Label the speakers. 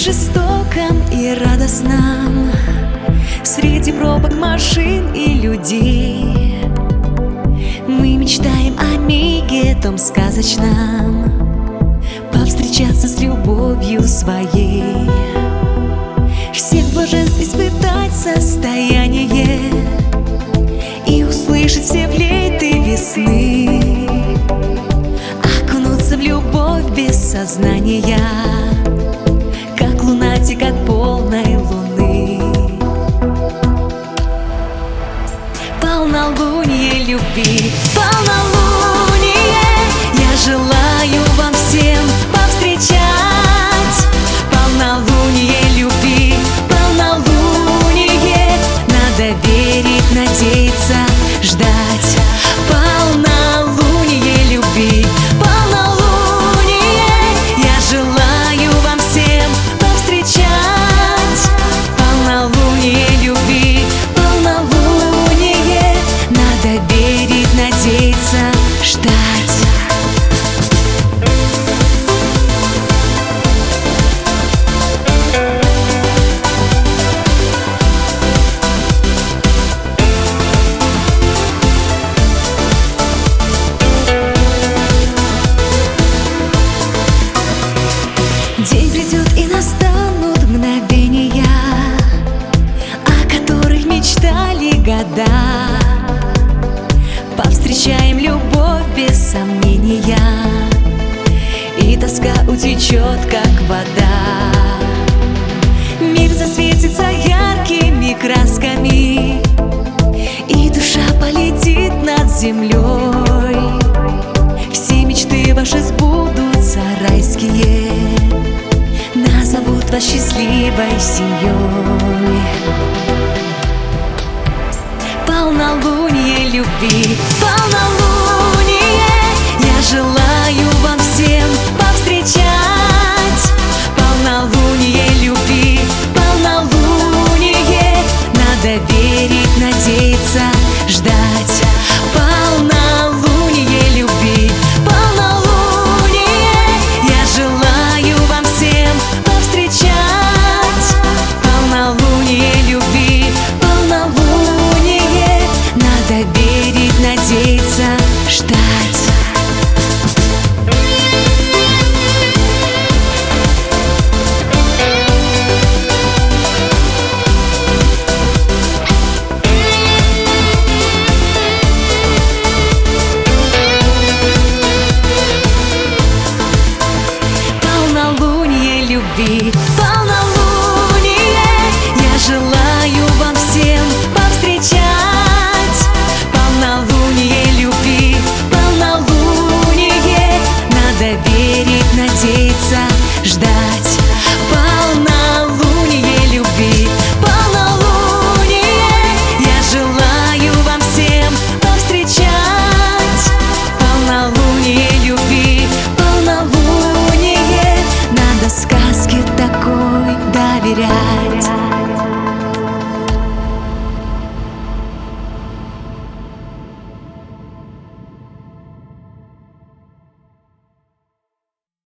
Speaker 1: жестоком и радостном, среди пробок машин и людей, мы мечтаем о миге том сказочном, повстречаться с любовью своей, всех блаженств испытать состояние и услышать все флейты весны, окунуться в любовь без сознания, как лунатик от полной луны. Полнолуние любви, полнолуние, я желаю вам всем повстречать. Полнолуние любви, полнолуние, надо верить, надеяться, ждать. Полнолуние любви, полнолуние, я желаю вам всем повстречать. Полнолуние любви, полнолуние, надо верить, надеяться, ждать. День придет и настанут мгновения, о которых мечтали года. Повстречаем любовь без сомнения, и тоска утечет, как вода. Мир засветится яркими красками, и душа полетит над землей. Все мечты ваши сбудутся райские, назовут вас счастливой семьей.